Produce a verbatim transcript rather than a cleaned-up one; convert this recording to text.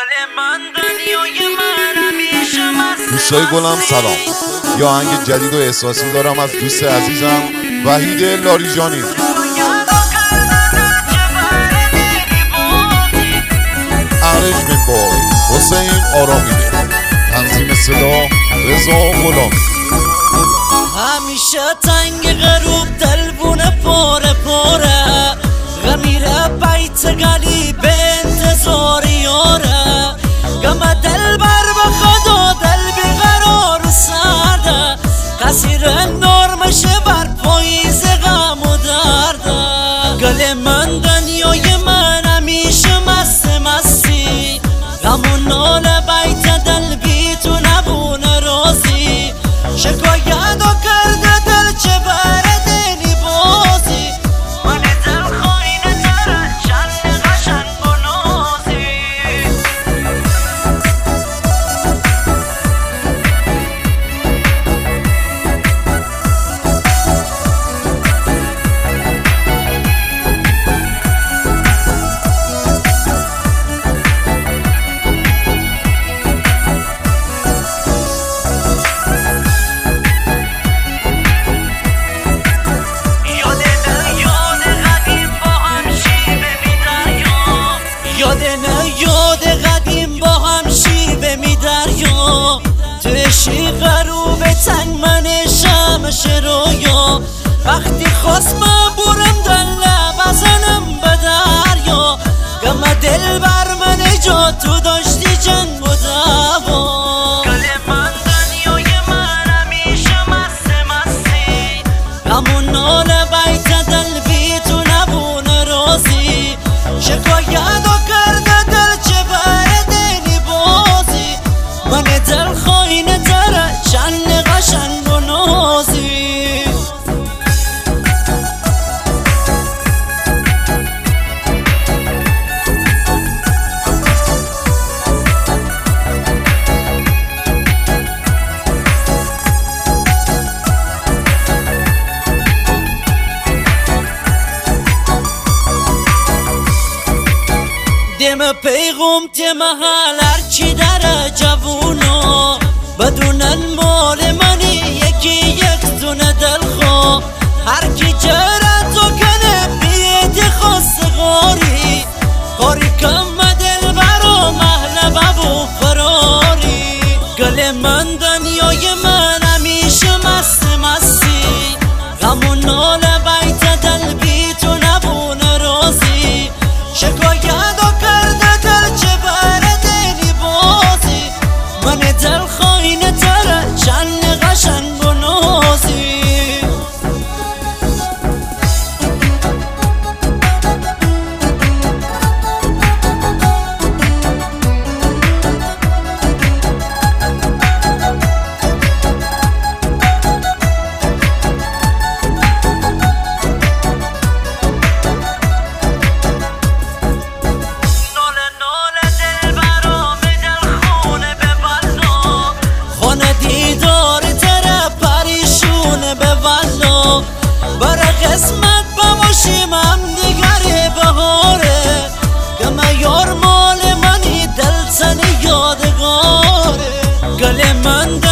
دوستای گلم سلام، یه آهنگ جدید و احساسی دارم از دوست عزیزم وحید لاریجانی. ارنجمنت بای حسین آرامیده، تنظیم صدا رضا غلامی. همیشه تنگ غروب دلبونه پاره پاره، غمیره بیت گلی به انتظار یاره، گم دل بر بخدا دل بیقرار و سرده، قصیر نرمشه بر پاییز غم و درده. گل من دنیای من همیشه مست مستی، غم و نال بیت دل بی تو نبونه رازی، شکایت و کرده دل چه برده نی بازی، من دل خواهینه تره چند قشنگ و نازی. یاد قدیم با هم شیبه می دریا، توی شیق غروب تنگ من شمش رویا، وقتی خواست من برم دل بزنم به دریا، گم دل بر من جا تو داشتی جنگ و دوا. گل من دنیای من همیشه مست مستی، غم و نال بیت دل بی تو نبونه رازی، شکایت و کرده دل چه برده نی بازی، من دل خواهینه تره چند قشنگ و نازی. دم پیغم تیم حال هرچی داره جوونا، بدونن مال منی یکی یک دونه دلخوا، هرکی جرت و کنه بیت خواست غاری، غاری کم دل برا محلبه و فراری. گل من دنیای من همیشه مست مستی، غم و نال بیت دل بی تو نبونه رازی، شکایت و کرده دل چه برده نی بازی، من دل خواهینه تره چند قشنگ و نازی. دیدار تره پریشونه به والله، برا قسمت باشیم هم دیگری بهاره، گم یار مال منی دل سنی یادگاره. گل من